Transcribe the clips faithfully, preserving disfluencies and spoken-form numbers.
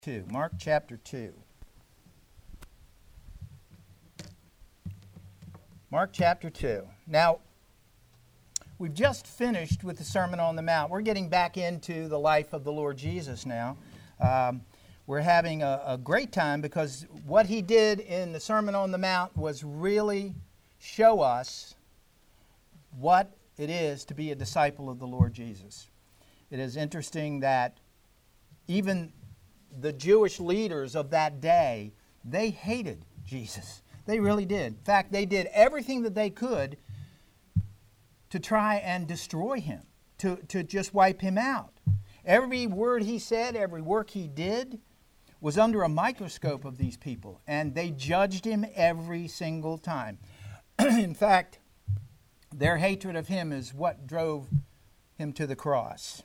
two. Mark chapter two. Mark chapter two. Now, we've just finished with the Sermon on the Mount. We're getting back into the life of the Lord Jesus now. Um, we're having a, a great time because what he did in the Sermon on the Mount was really show us what it is to be a disciple of the Lord Jesus. It is interesting that even the Jewish leaders of that day, they hated Jesus. They really did. In fact, they did everything that they could to try and destroy him, to, to just wipe him out. Every word he said, every work he did was under a microscope of these people, and they judged him every single time. In fact, their hatred of him is what drove him to the cross.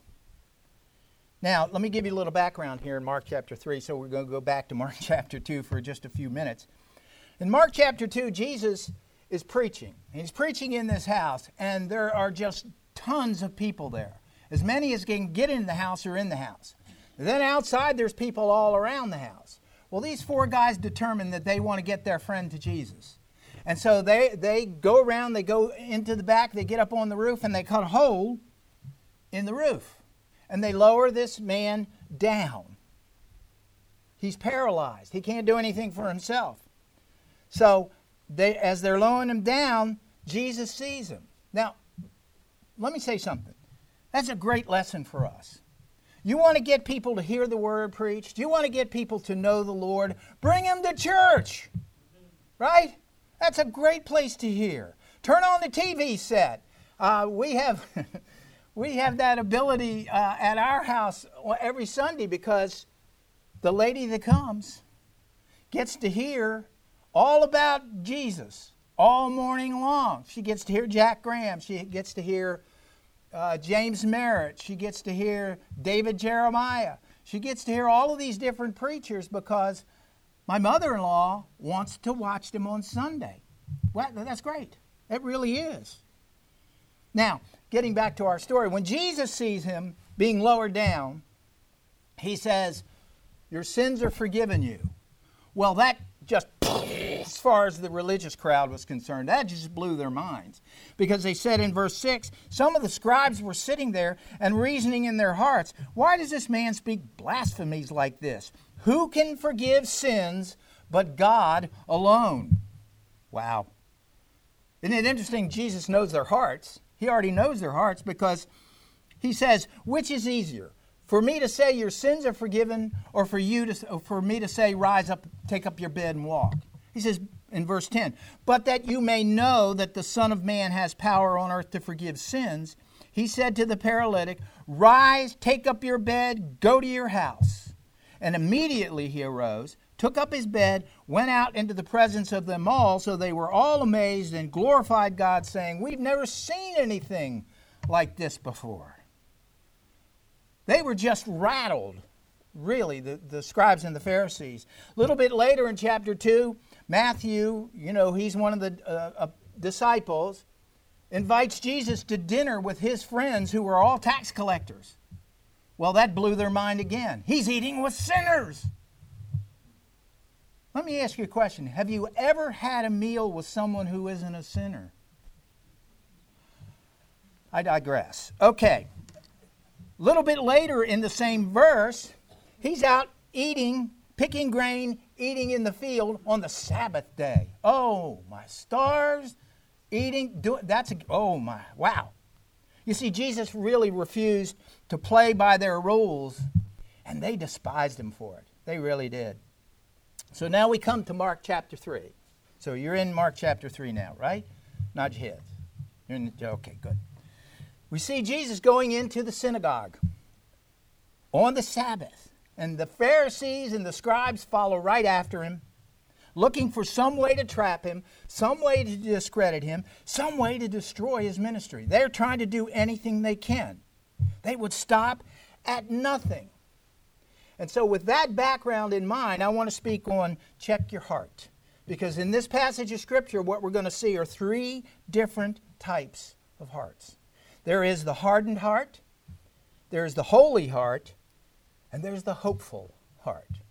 Now, let me give you a little background here in Mark chapter three, so we're going to go back to Mark chapter two for just a few minutes. In Mark chapter two, Jesus is preaching. He's preaching in this house, and there are just tons of people there. As many as can get in the house are in the house. And then outside, there's people all around the house. Well, these four guys determined that they want to get their friend to Jesus. And so they, they go around, they go into the back, they get up on the roof, and they cut a hole in the roof. And they lower this man down. He's paralyzed. He can't do anything for himself. So they, as they're lowering him down, Jesus sees him. Now, let me say something. That's a great lesson for us. You want to get people to hear the word preached? You want to get people to know the Lord? Bring them to church. Right? That's a great place to hear. Turn on the T V set. Uh, we have... We have that ability uh, at our house every Sunday because the lady that comes gets to hear all about Jesus all morning long. She gets to hear Jack Graham. She gets to hear uh, James Merritt. She gets to hear David Jeremiah. She gets to hear all of these different preachers because my mother-in-law wants to watch them on Sunday. Well, that's great. It really is. Now, getting back to our story, when Jesus sees him being lowered down, he says, "Your sins are forgiven you." Well, that just, as far as the religious crowd was concerned, that just blew their minds. Because they said in verse six, some of the scribes were sitting there and reasoning in their hearts, "Why does this man speak blasphemies like this? Who can forgive sins but God alone?" Wow. Isn't it interesting? Jesus knows their hearts. He already knows their hearts because he says, which is easier, for me to say your sins are forgiven or for you to, or for me to say rise up, take up your bed and walk? He says in verse ten, but that you may know that the Son of Man has power on earth to forgive sins, he said to the paralytic, rise, take up your bed, go to your house. And immediately he arose, took up his bed, went out into the presence of them all, so they were all amazed and glorified God, saying, we've never seen anything like this before. They were just rattled, really, the, the scribes and the Pharisees. A little bit later in chapter two, Matthew, you know, he's one of the uh, uh, disciples, invites Jesus to dinner with his friends who were all tax collectors. Well, that blew their mind again. He's eating with sinners. Let me ask you a question. Have you ever had a meal with someone who isn't a sinner? I digress. Okay. A little bit later in the same verse, he's out eating, picking grain, eating in the field on the Sabbath day. Oh, my stars. Eating, do, that's, a, oh my, wow. You see, Jesus really refused to play by their rules, and they despised him for it. They really did. So now we come to Mark chapter three. So you're in Mark chapter three now, right? Nod your heads. You're in the, okay, good. We see Jesus going into the synagogue on the Sabbath. And the Pharisees and the scribes follow right after him, looking for some way to trap him, some way to discredit him, some way to destroy his ministry. They're trying to do anything they can. They would stop at nothing. And so with that background in mind, I want to speak on check your heart. Because in this passage of Scripture, what we're going to see are three different types of hearts. There is the hardened heart, there is the holy heart, and there's the hopeful heart.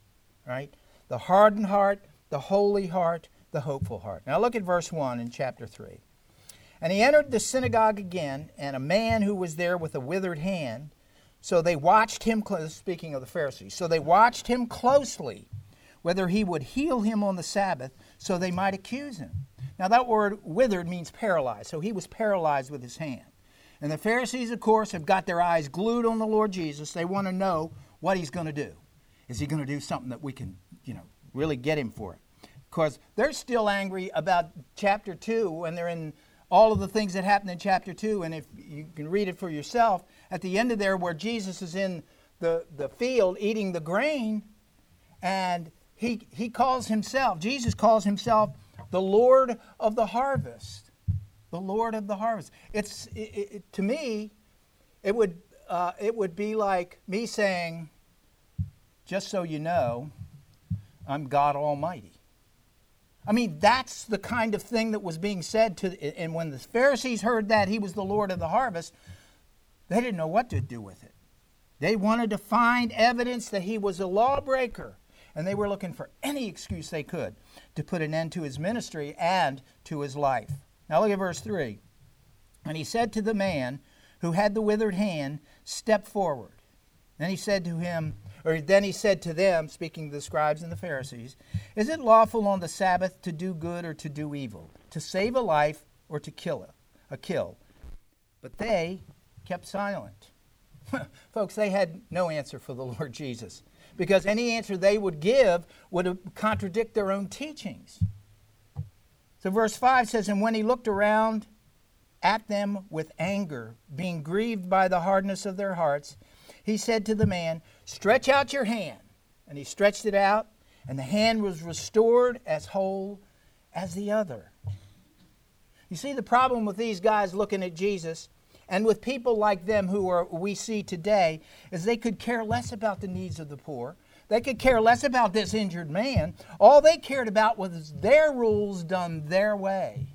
right? The hardened heart, the holy heart, the hopeful heart. Now look at verse one in chapter three. And he entered the synagogue again, and a man who was there with a withered hand, so they watched him, cl- speaking of the Pharisees, so they watched him closely, whether he would heal him on the Sabbath, so they might accuse him. Now that word withered means paralyzed, so he was paralyzed with his hand. And the Pharisees, of course, have got their eyes glued on the Lord Jesus. They want to know what he's going to do. Is he going to do something that we can, you know, really get him for it? Because they're still angry about chapter two when they're in all of the things that happened in chapter two. And if you can read it for yourself, at the end of there where Jesus is in the, the field eating the grain, and he, he calls himself, Jesus calls himself the Lord of the harvest. The Lord of the harvest. It's it, it, to me, it would uh, it would be like me saying, just so you know, I'm God Almighty. I mean, that's the kind of thing that was being said to. And when the Pharisees heard that he was the Lord of the harvest, they didn't know what to do with it. They wanted to find evidence that he was a lawbreaker, and they were looking for any excuse they could to put an end to his ministry and to his life. Now look at verse three. And he said to the man who had the withered hand, step forward. Then he said to him, or then he said to them, speaking to the scribes and the Pharisees, is it lawful on the Sabbath to do good or to do evil, to save a life or to kill a, a kill? But they kept silent. Folks, they had no answer for the Lord Jesus, because any answer they would give would contradict their own teachings. So verse five says, and when he looked around at them with anger, being grieved by the hardness of their hearts, he said to the man, stretch out your hand. And he stretched it out, and the hand was restored as whole as the other. You see, the problem with these guys looking at Jesus, and with people like them who are we see today, is they could care less about the needs of the poor. They could care less about this injured man. All they cared about was their rules done their way.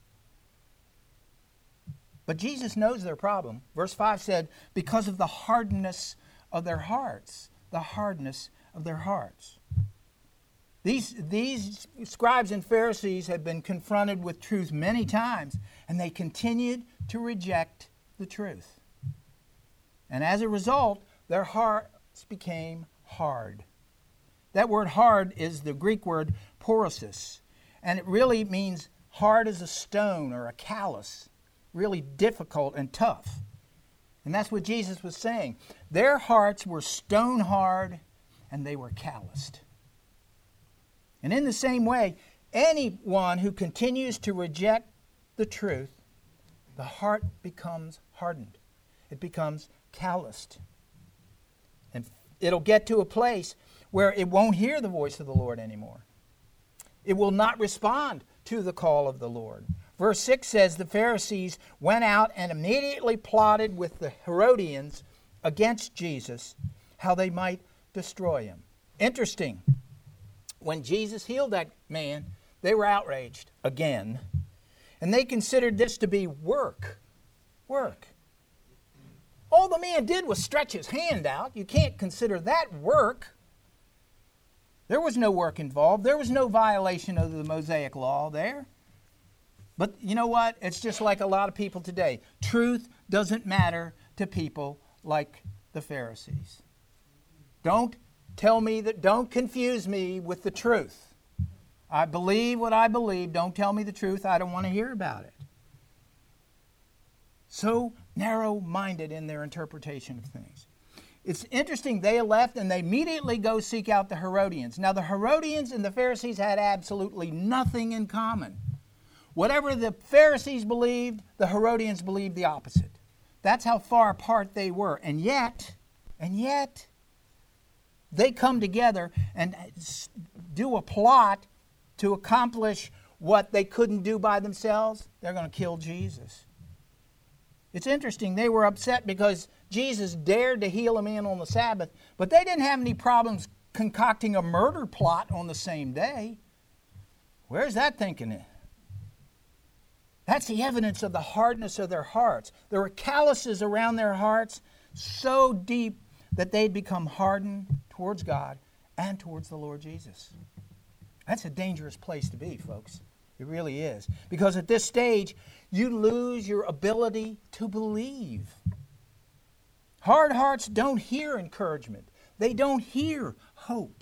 But Jesus knows their problem. Verse five said, because of the hardness of their hearts. The hardness of their hearts. These, these scribes and Pharisees had been confronted with truth many times, and they continued to reject the truth. And as a result, their hearts became hard. That word hard is the Greek word porosis, and it really means hard as a stone or a callus, really difficult and tough. And that's what Jesus was saying. Their hearts were stone hard and they were calloused. And in the same way, anyone who continues to reject the truth, the heart becomes hardened. It becomes calloused. And it'll get to a place where it won't hear the voice of the Lord anymore. It will not respond to the call of the Lord. Verse six says, the Pharisees went out and immediately plotted with the Herodians against Jesus, how they might destroy him. Interesting. When Jesus healed that man, they were outraged again. And they considered this to be work. Work. All the man did was stretch his hand out. You can't consider that work. There was no work involved. There was no violation of the Mosaic law there. But you know what? It's just like a lot of people today. Truth doesn't matter to people like the Pharisees. Don't tell me that, don't confuse me with the truth. I believe what I believe. Don't tell me the truth. I don't want to hear about it. So narrow-minded in their interpretation of things. It's interesting, they left and they immediately go seek out the Herodians. Now the Herodians and the Pharisees had absolutely nothing in common. Whatever the Pharisees believed, the Herodians believed the opposite. That's how far apart they were. And yet, and yet, they come together and do a plot to accomplish what they couldn't do by themselves. They're going to kill Jesus. It's interesting, they were upset because Jesus dared to heal a man on the Sabbath, but they didn't have any problems concocting a murder plot on the same day. Where's that thinking in? That's the evidence of the hardness of their hearts. There were calluses around their hearts so deep that they'd become hardened towards God and towards the Lord Jesus. That's a dangerous place to be, folks. It really is. Because at this stage, you lose your ability to believe. Hard hearts don't hear encouragement. They don't hear hope.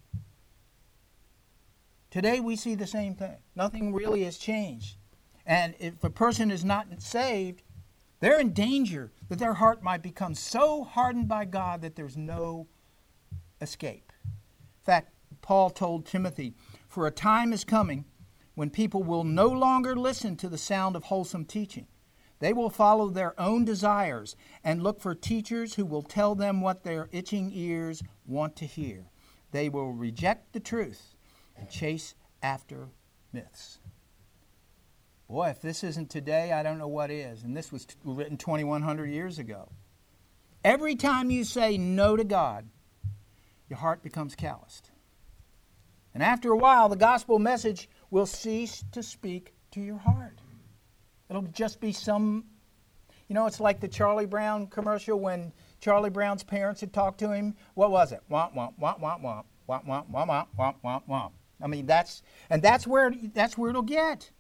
Today we see the same thing. Nothing really has changed. And if a person is not saved, they're in danger that their heart might become so hardened by God that there's no escape. In fact, Paul told Timothy, "For a time is coming when people will no longer listen to the sound of wholesome teaching. They will follow their own desires and look for teachers who will tell them what their itching ears want to hear. They will reject the truth and chase after myths." Boy, if this isn't today, I don't know what is. And this was t- written twenty-one hundred years ago. Every time you say no to God, your heart becomes calloused. And after a while, the gospel message will cease to speak to your heart. It'll just be some, you know, it's like the Charlie Brown commercial when Charlie Brown's parents had talked to him. What was it? Womp, womp, womp, womp, womp, womp, womp, womp, womp, womp, womp, womp. I mean, that's, and that's where, that's where it'll get.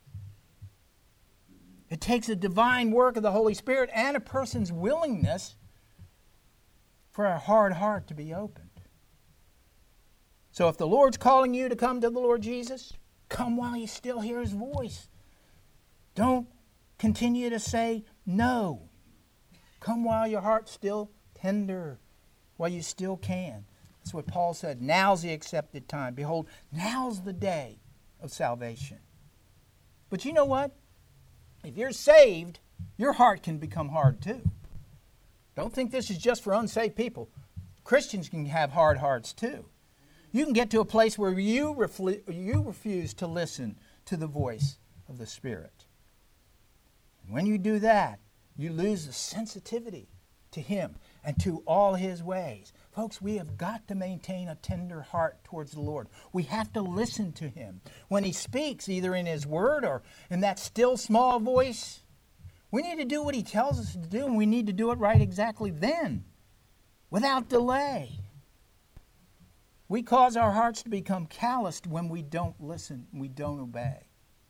It takes a divine work of the Holy Spirit and a person's willingness for a hard heart to be opened. So if the Lord's calling you to come to the Lord Jesus, come while you still hear His voice. Don't continue to say no. Come while your heart's still tender, while you still can. That's what Paul said. Now's the accepted time. Behold, now's the day of salvation. But you know what? If you're saved, your heart can become hard too. Don't think this is just for unsaved people. Christians can have hard hearts too. You can get to a place where you, refle- you refuse to listen to the voice of the Spirit. And when you do that, you lose the sensitivity to Him and to all His ways. Folks, we have got to maintain a tender heart towards the Lord. We have to listen to Him. When He speaks, either in His Word or in that still small voice, we need to do what He tells us to do, and we need to do it right exactly then, without delay. We cause our hearts to become calloused when we don't listen, we don't obey.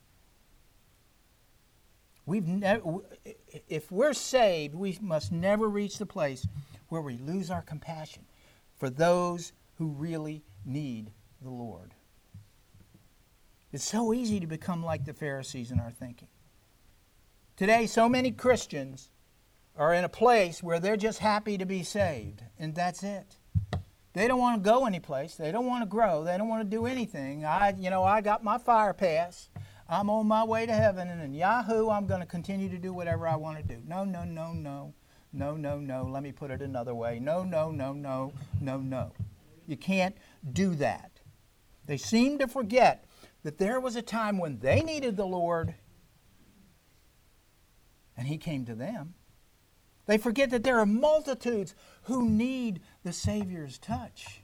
We've ne- if we're saved, we must never reach the place where we lose our compassion for those who really need the Lord. It's so easy to become like the Pharisees in our thinking. Today, so many Christians are in a place where they're just happy to be saved, and that's it. They don't want to go anyplace. They don't want to grow. They don't want to do anything. I, you know, I got my fire pass. I'm on my way to heaven, and in Yahoo, I'm going to continue to do whatever I want to do. No, no, no, no. No, no, no. Let me put it another way. No, no, no, no, no, no. You can't do that. They seem to forget that there was a time when they needed the Lord, and He came to them. They forget that there are multitudes who need the Savior's touch.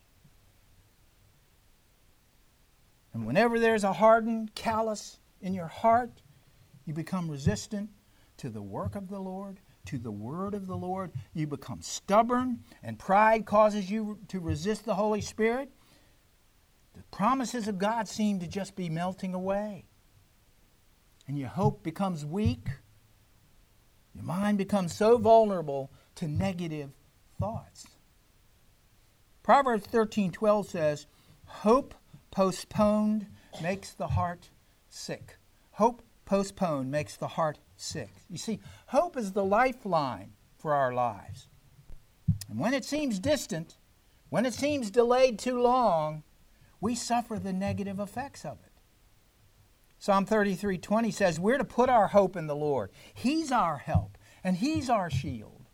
And whenever there's a hardened callous in your heart, you become resistant to the work of the Lord, to the word of the Lord. You become stubborn, and pride causes you to resist the Holy Spirit. The promises of God seem to just be melting away. And your hope becomes weak. Your mind becomes so vulnerable to negative thoughts. Proverbs thirteen twelve says, "Hope postponed makes the heart sick." Hope postponed makes the heart sick. You see, hope is the lifeline for our lives. And when it seems distant, when it seems delayed too long, we suffer the negative effects of it. Psalm thirty-three twenty says we're to put our hope in the Lord. He's our help, and He's our shield.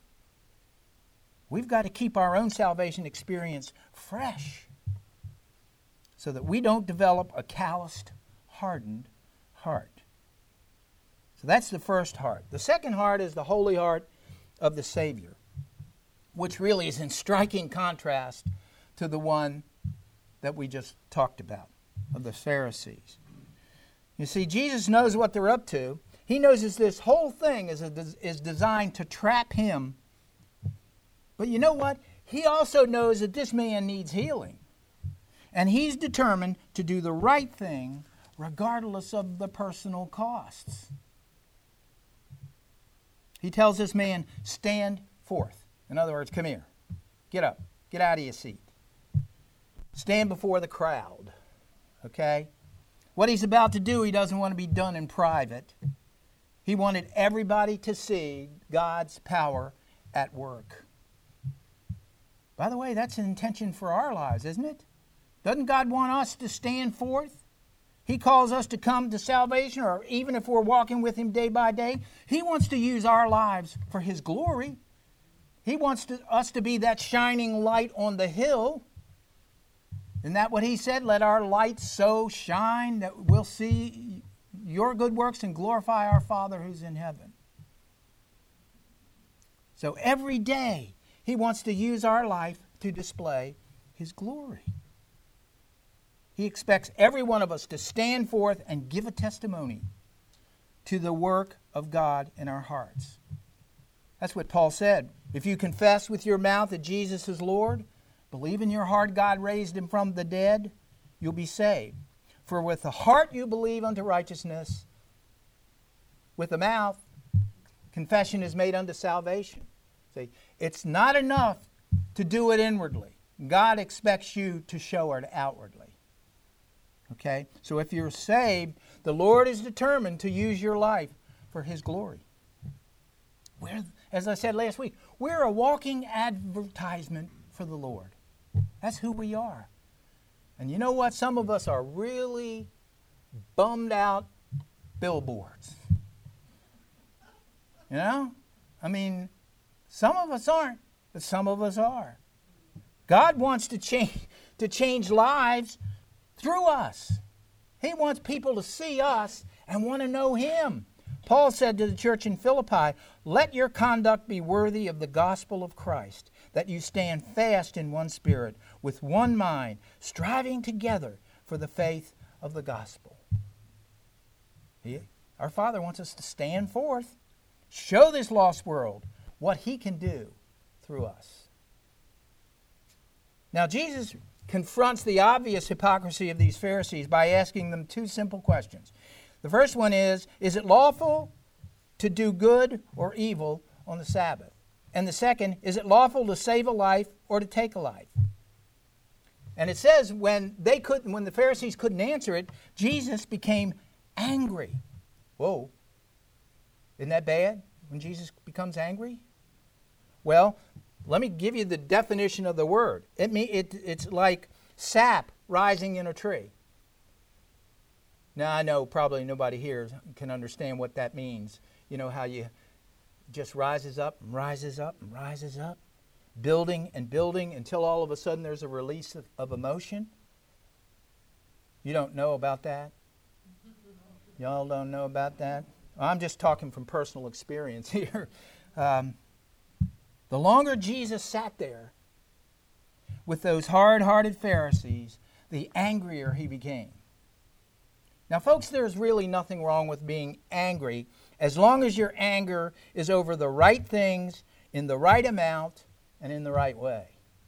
We've got to keep our own salvation experience fresh so that we don't develop a calloused, hardened heart. So that's the first heart. The second heart is the holy heart of the Savior, which really is in striking contrast to the one that we just talked about, of the Pharisees. You see, Jesus knows what they're up to. He knows that this whole thing is, a, is designed to trap Him. But you know what? he also knows that this man needs healing. And he's determined to do the right thing regardless of the personal costs. He tells this man, stand forth. In other words, come here. Get up. Get out of your seat. Stand before the crowd. Okay? What he's about to do, he doesn't want to be done in private. He wanted everybody to see God's power at work. By the way, that's an intention for our lives, isn't it? Doesn't God want us to stand forth? He calls us to come to salvation, or even if we're walking with Him day by day, He wants to use our lives for His glory. He wants to, us to be that shining light on the hill. Isn't that what He said? Let our light so shine that we'll see your good works and glorify our Father who's in heaven. So every day, He wants to use our life to display His glory. He expects every one of us to stand forth and give a testimony to the work of God in our hearts. That's what Paul said. If you confess with your mouth that Jesus is Lord, believe in your heart God raised Him from the dead, you'll be saved. For with the heart you believe unto righteousness, with the mouth confession is made unto salvation. See, it's not enough to do it inwardly. God expects you to show it outwardly. Okay? So if you're saved, the Lord is determined to use your life for His glory. We're, as I said last week, we're a walking advertisement for the Lord. That's who we are. And you know what? Some of us are really bummed out billboards. You know? I mean, some of us aren't, but some of us are. God wants to change, to change lives through us. He wants people to see us and want to know Him. Paul said to the church in Philippi, let your conduct be worthy of the gospel of Christ, that you stand fast in one spirit, with one mind, striving together for the faith of the gospel. He, our Father wants us to stand forth, show this lost world what He can do through us. Now, Jesus confronts the obvious hypocrisy of these Pharisees by asking them two simple questions. The first one is, is it lawful to do good or evil on the Sabbath? And the second, is it lawful to save a life or to take a life? And it says when they couldn't, when the Pharisees couldn't answer it, Jesus became angry. Whoa. Isn't that bad when Jesus becomes angry? Well, let me give you the definition of the word. It, mean, it It's like sap rising in a tree. Now, I know probably nobody here can understand what that means. You know how you just rises up and rises up and rises up, building and building until all of a sudden there's a release of, of emotion. You don't know about that? Y'all don't know about that? I'm just talking from personal experience here. Um, the longer Jesus sat there with those hard-hearted Pharisees, the angrier He became. Now, folks, there's really nothing wrong with being angry as long as your anger is over the right things, in the right amount, and in the right way.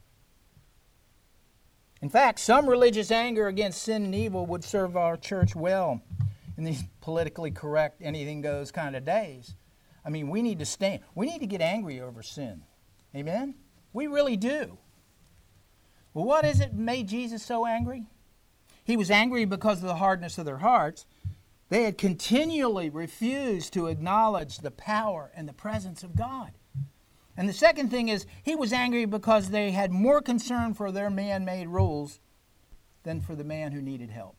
In fact, some religious anger against sin and evil would serve our church well in these politically correct, anything goes kind of days. I mean, we need to stand. We need to get angry over sin. Amen? We really do. Well, what is it made Jesus so angry? He was angry because of the hardness of their hearts. They had continually refused to acknowledge the power and the presence of God. And the second thing is, He was angry because they had more concern for their man-made rules than for the man who needed help.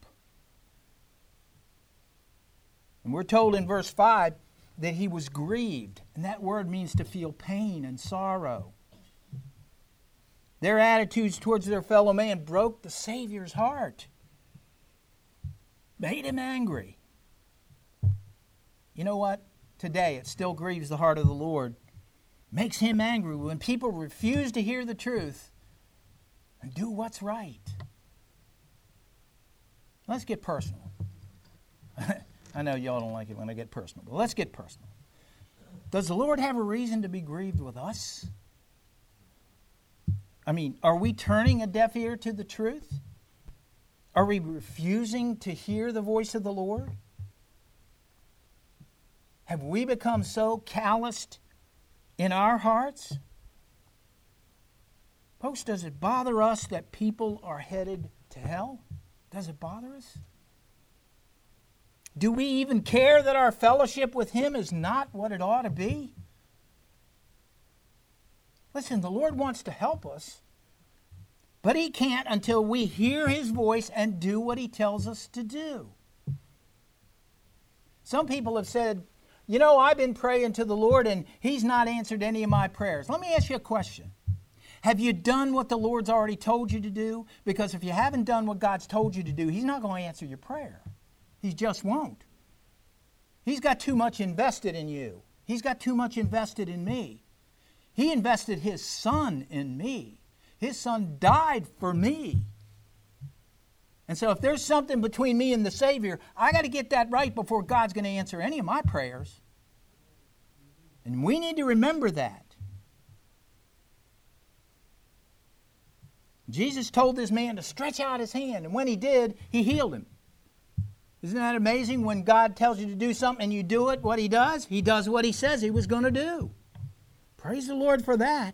And we're told in verse five that He was grieved. And that word means to feel pain and sorrow. Their attitudes towards their fellow man broke the Savior's heart. Made Him angry. You know what? Today it still grieves the heart of the Lord. Makes Him angry when people refuse to hear the truth and do what's right. Let's get personal. I know y'all don't like it when I get personal, but let's get personal. Does the Lord have a reason to be grieved with us? I mean, are we turning a deaf ear to the truth? Are we refusing to hear the voice of the Lord? Have we become so calloused in our hearts? Folks, does it bother us that people are headed to hell? Does it bother us? Do we even care that our fellowship with Him is not what it ought to be? Listen, the Lord wants to help us, but He can't until we hear His voice and do what He tells us to do. Some people have said, you know, I've been praying to the Lord and He's not answered any of my prayers. Let me ask you a question. Have you done what the Lord's already told you to do? Because if you haven't done what God's told you to do, He's not going to answer your prayer. He just won't. He's got too much invested in you. He's got too much invested in me. He invested His Son in me. His Son died for me. And so if there's something between me and the Savior, I got to get that right before God's going to answer any of my prayers. And we need to remember that. Jesus told this man to stretch out his hand, and when he did, He healed him. Isn't that amazing? When God tells you to do something and you do it, what He does? He does what He says He was going to do. Praise the Lord for that.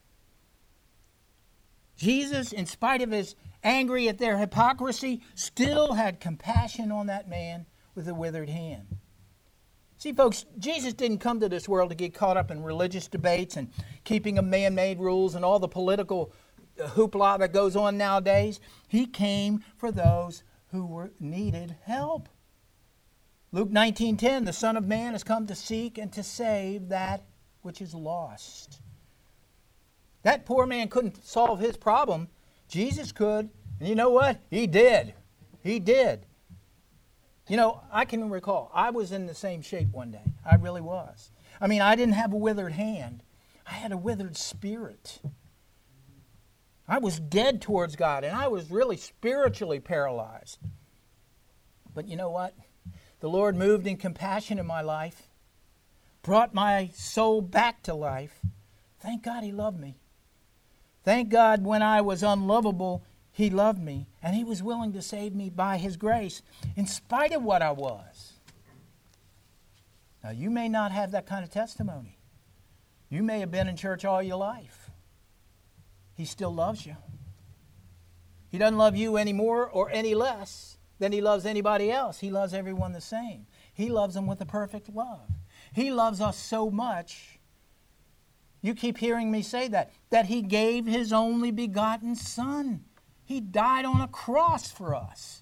Jesus, in spite of His angry at their hypocrisy, still had compassion on that man with a withered hand. See, folks, Jesus didn't come to this world to get caught up in religious debates and keeping of man-made rules and all the political hoopla that goes on nowadays. He came for those who were needed help. Luke nineteen ten, the Son of Man has come to seek and to save that which is lost. That poor man couldn't solve his problem. Jesus could. And you know what? He did. He did. You know, I can recall, I was in the same shape one day. I really was. I mean, I didn't have a withered hand. I had a withered spirit. I was dead towards God, and I was really spiritually paralyzed. But you know what? The Lord moved in compassion in my life, brought my soul back to life. Thank God He loved me. Thank God when I was unlovable, He loved me, and He was willing to save me by His grace, in spite of what I was. Now, you may not have that kind of testimony. You may have been in church all your life. He still loves you. He doesn't love you any more or any less than He loves anybody else. He loves everyone the same. He loves them with a perfect love. He loves us so much. You keep hearing me say that, that He gave His only begotten Son. He died on a cross for us.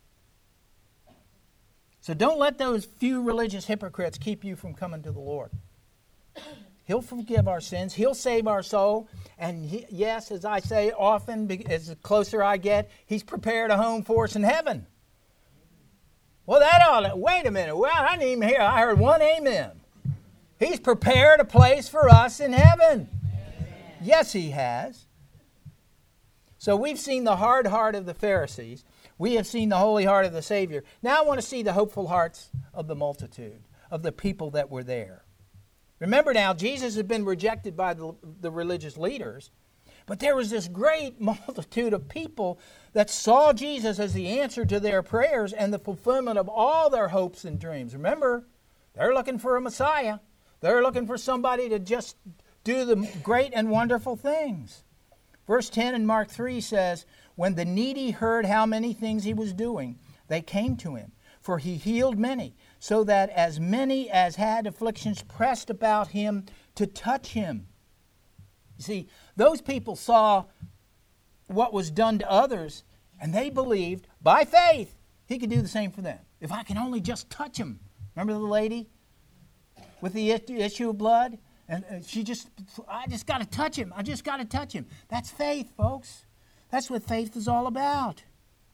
So don't let those few religious hypocrites keep you from coming to the Lord. He'll forgive our sins. He'll save our soul. And he, yes, as I say often, as the closer I get, He's prepared a home for us in heaven. Well, that ought to, wait a minute. Well, I didn't even hear. I heard one amen. He's prepared a place for us in heaven. Amen. Yes, He has. So we've seen the hard heart of the Pharisees. We have seen the holy heart of the Savior. Now I want to see the hopeful hearts of the multitude, of the people that were there. Remember now, Jesus had been rejected by the, the religious leaders, but there was this great multitude of people that saw Jesus as the answer to their prayers and the fulfillment of all their hopes and dreams. Remember, they're looking for a Messiah. They're looking for somebody to just do the great and wonderful things. Verse ten in Mark three says, when the needy heard how many things He was doing, they came to Him, for He healed many, so that as many as had afflictions pressed about Him to touch Him. You see, those people saw what was done to others, and they believed, by faith, He could do the same for them. If I can only just touch Him. Remember the lady with the issue of blood? And she just, I just got to touch Him. I just got to touch Him. That's faith, folks. That's what faith is all about.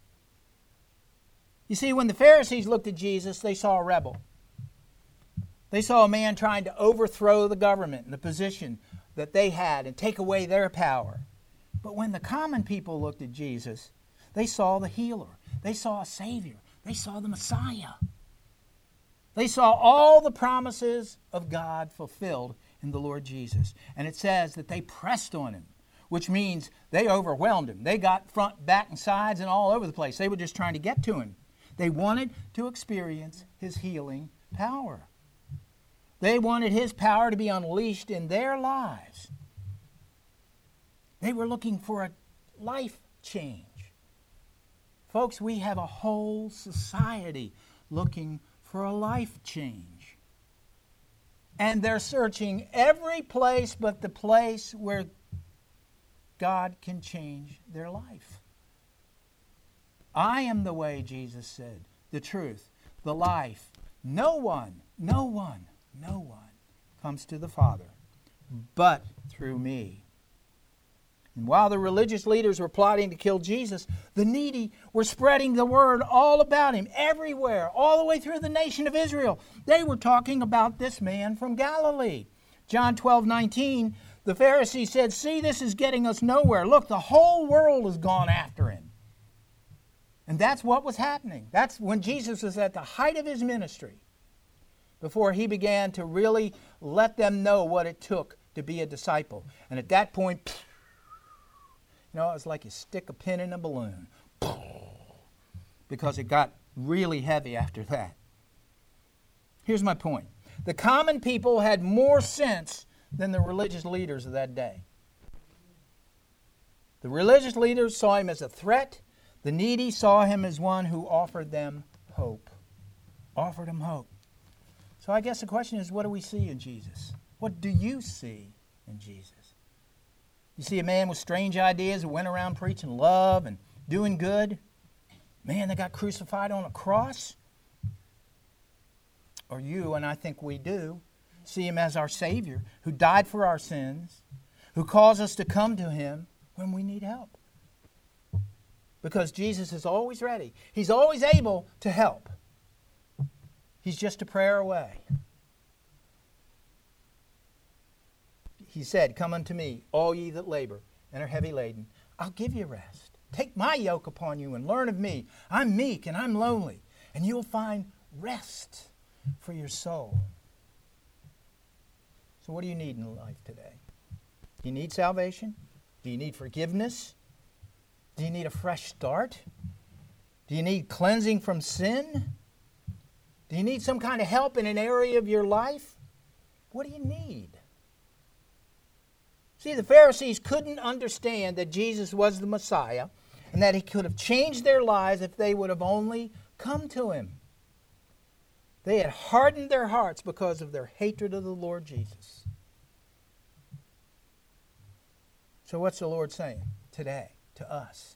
You see, when the Pharisees looked at Jesus, they saw a rebel. They saw a man trying to overthrow the government and the position that they had and take away their power. But when the common people looked at Jesus, they saw the healer. They saw a Savior. They saw the Messiah. They saw all the promises of God fulfilled in the Lord Jesus. And it says that they pressed on Him which means they overwhelmed him. They got front, back, and sides and all over the place. They were just trying to get to him. They wanted to experience his healing power. They wanted his power to be unleashed in their lives. They were looking for a life change. Folks, we have a whole society looking for a life change. And they're searching every place but the place where God can change their life. I am the way, Jesus said, the truth, the life. No one, no one, no one comes to the Father but through me. And while the religious leaders were plotting to kill Jesus, the needy were spreading the word all about him, everywhere, all the way through the nation of Israel. They were talking about this man from Galilee. John twelve nineteen, the Pharisees said, "See, this is getting us nowhere. Look, the whole world has gone after him." And that's what was happening. That's when Jesus was at the height of his ministry, before he began to really let them know what it took to be a disciple. And at that point, you know, it was like you stick a pin in a balloon, because it got really heavy after that. Here's my point. The common people had more sense than the religious leaders of that day. The religious leaders saw him as a threat. The needy saw him as one who offered them hope. Offered them hope. So I guess the question is, what do we see in Jesus? What do you see in Jesus? You see a man with strange ideas who went around preaching love and doing good? Man that got crucified on a cross? Or you, and I think we do, see him as our Savior, who died for our sins, who calls us to come to him when we need help. Because Jesus is always ready. He's always able to help. He's just a prayer away. He said, "Come unto me, all ye that labor and are heavy laden. I'll give you rest. Take my yoke upon you and learn of me. I'm meek and I'm lowly, and you'll find rest for your soul." So what do you need in life today? Do you need salvation? Do you need forgiveness? Do you need a fresh start? Do you need cleansing from sin? Do you need some kind of help in an area of your life? What do you need? See, the Pharisees couldn't understand that Jesus was the Messiah and that he could have changed their lives if they would have only come to him. They had hardened their hearts because of their hatred of the Lord Jesus. So what's the Lord saying today to us?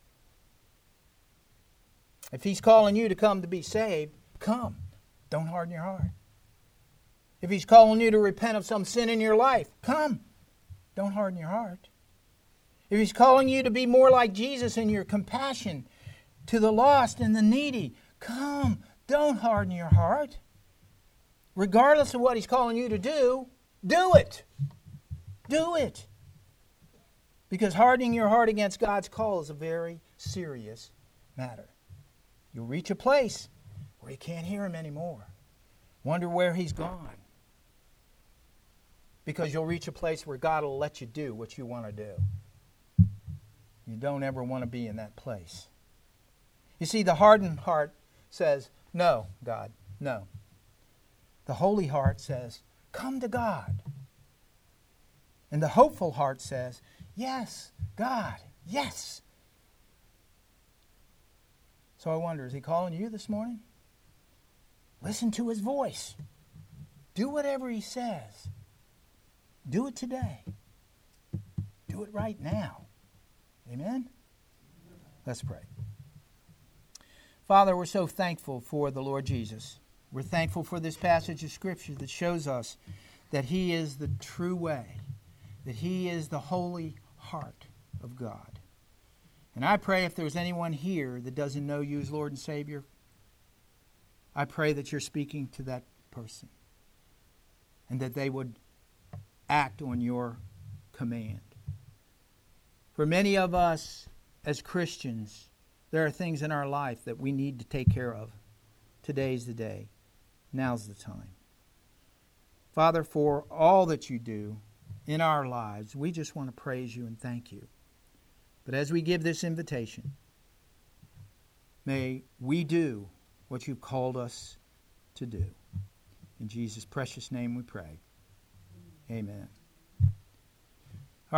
If he's calling you to come to be saved, come. Don't harden your heart. If he's calling you to repent of some sin in your life, come. Don't harden your heart. If he's calling you to be more like Jesus in your compassion to the lost and the needy, come. Don't harden your heart. Regardless of what he's calling you to do, do it. Do it. Because hardening your heart against God's call is a very serious matter. You'll reach a place where you can't hear him anymore. Wonder where he's gone. Because you'll reach a place where God will let you do what you want to do. You don't ever want to be in that place. You see, the hardened heart says, "No, God, no." The holy heart says, "Come to God." And the hopeful heart says, "Yes, God, yes." So I wonder, is he calling you this morning? Listen to his voice. Do whatever he says. Do it today. Do it right now. Amen? Let's pray. Father, we're so thankful for the Lord Jesus. We're thankful for this passage of Scripture that shows us that he is the true way, that he is the holy heart of God. And I pray if there's anyone here that doesn't know you as Lord and Savior, I pray that you're speaking to that person and that they would act on your command. For many of us as Christians, there are things in our life that we need to take care of. Today's the day. Now's the time. Father, for all that you do, in our lives, we just want to praise you and thank you. But as we give this invitation, may we do what you've called us to do. In Jesus' precious name we pray. Amen.